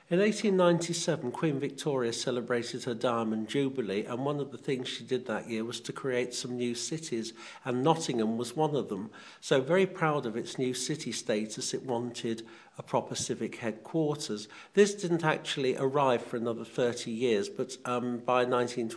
In 1897, Queen Victoria celebrated her Diamond Jubilee, and one of the things she did that year was to create some new cities, and Nottingham was one of them. So very proud of its new city status, it wanted a proper civic headquarters. This didn't actually arrive for another 30 years, but by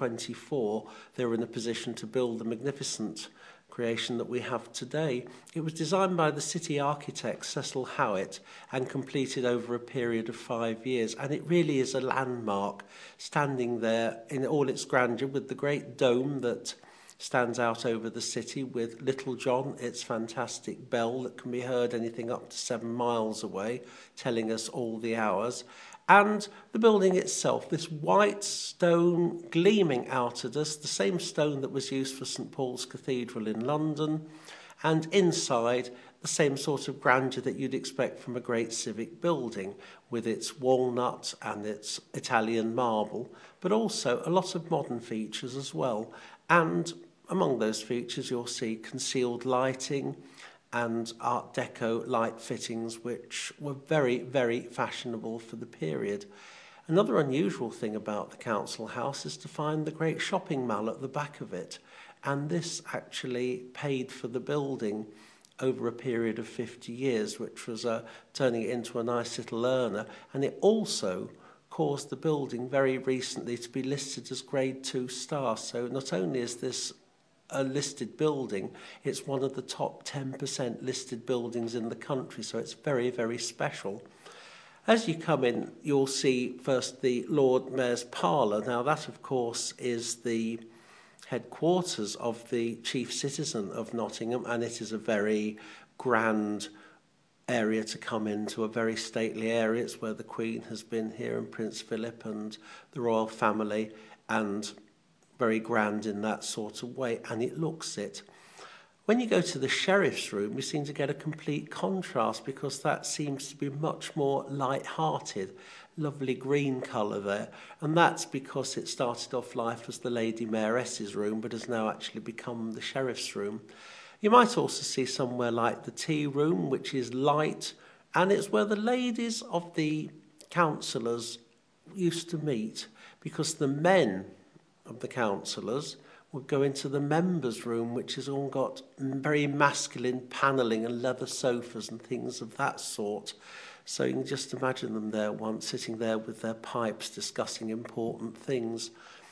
1924, they were in a position to build the magnificent creation that we have today. It was designed by the city architect Cecil Howitt and completed over a period of 5 years, and it really is a landmark, standing there in all its grandeur with the great dome that stands out over the city, with Little John, its fantastic bell that can be heard anything up to 7 miles away, telling us all the hours. And the building itself, this white stone gleaming out at us, the same stone that was used for St Paul's Cathedral in London, and inside the same sort of grandeur that you'd expect from a great civic building, with its walnut and its Italian marble, but also a lot of modern features as well. And among those features you'll see concealed lighting and Art Deco light fittings, which were very, very fashionable for the period. Another unusual thing about the council house is to find the great shopping mall at the back of it, and this actually paid for the building over a period of 50 years, which was turning it into a nice little earner, and it also caused the building very recently to be listed as Grade 2 star. So not only is this a listed building, it's one of the top 10% listed buildings in the country, so it's very, very special. As you come in, you'll see first the Lord Mayor's Parlour. Now that, of course, is the headquarters of the chief citizen of Nottingham, and it is a very grand area to come into, a very stately area. It's where the Queen has been here, and Prince Philip and the royal family, and very grand in that sort of way, and it looks it. When you go to the sheriff's room, you seem to get a complete contrast, because that seems to be much more light-hearted, lovely green colour there, and that's because it started off life as the Lady Mayoress's room, but has now actually become the sheriff's room. You might also see somewhere like the tea room, which is light, and it's where the ladies of the councillors used to meet, because the men of the councillors would go into the members' room, which has all got very masculine panelling and leather sofas and things of that sort. So you can just imagine them there once, sitting there with their pipes, discussing important things.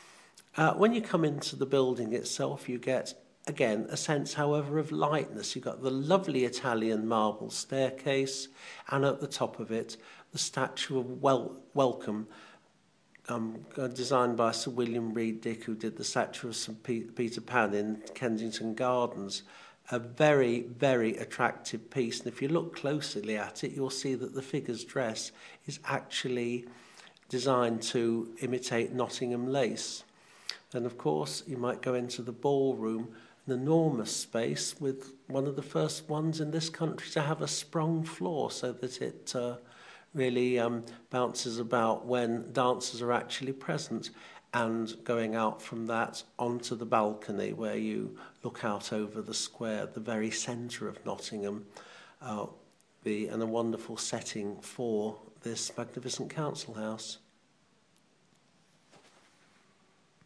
When you come into the building itself, you get, again, a sense, however, of lightness. You've got the lovely Italian marble staircase, and at the top of it, the statue of Welcome, designed by Sir William Reed Dick, who did the statue of St Peter Pan in Kensington Gardens. A very, very attractive piece. And if you look closely at it, you'll see that the figure's dress is actually designed to imitate Nottingham lace. Then, of course, you might go into the ballroom, an enormous space with one of the first ones in this country to have a sprung floor, so that it really bounces about when dancers are actually present, and going out from that onto the balcony where you look out over the square, the very centre of Nottingham, and a wonderful setting for this magnificent council house.